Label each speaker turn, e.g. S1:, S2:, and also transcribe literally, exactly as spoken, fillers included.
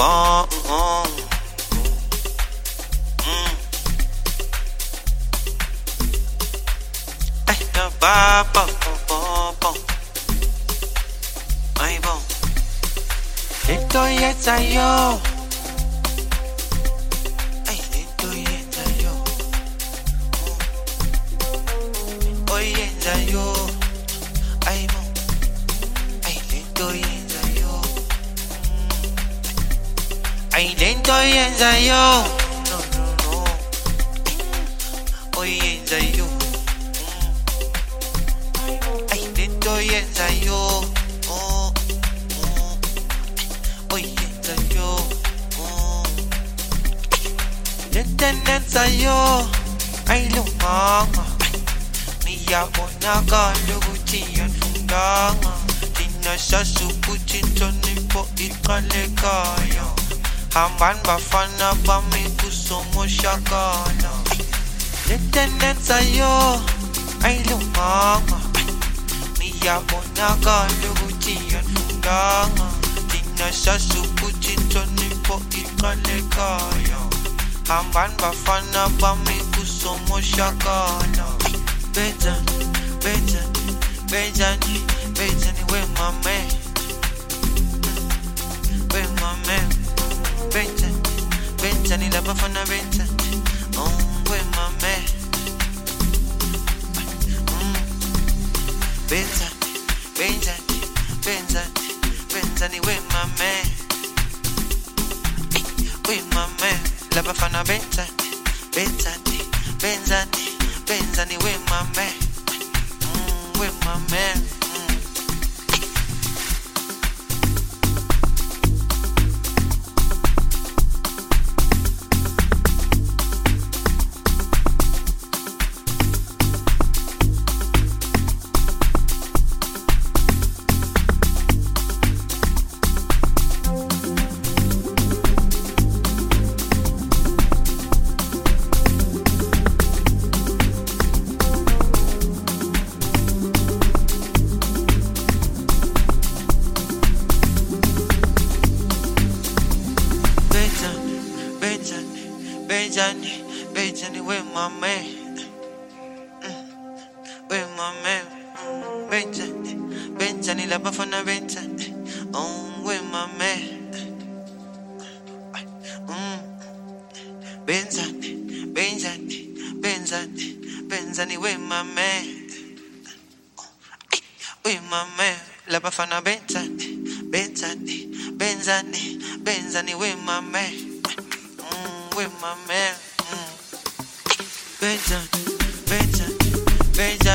S1: bom. Mm. Ay, na ba, bom, bom, bom. Ay, bom. Ito yeta yo. Ay, ito yeta yo. Oh, yeta yo. Ay, bom. Ay, ito yeta yo. Ay, ito yeta yo. No, no, no. Oh, yeta yo. Ay, ito yeta yo. Tendenza yo ay lumanga niyabonakala ukuthi iyafundanga thina sasukuthi inhlonipho iqalekaya hambani bafana bami kusomoshakala le tendenza yo ay lumanga niyabonakala ukuthi iyafundanga thina sasukuthi inhlonipho iqalekaya Hamban bafana bami kusomoshakala Benzani, Benzani, Benzani, Benzani, where my man? Where my man? Benzani, Benzani, la bafana Benzani Oh, where my man? Benzani, Benzani, Benzani, Benzani, where my man? Where my man? La bafana Benzani, Benzani, Benzani, Benzani, with my man, mm, with my man. Benzani, Benzani, with my man, mm, with my man, mm, Benzani, Benzani, la bafana Benzani, oh, with my man, mm, Benzani, Benzani, Benzani, Benzani, with my man, with my man, la bafana Benzani, Benzani, Benzani, Benzani, with my man. With my man, mm. Benzani, Benzani, Benzani.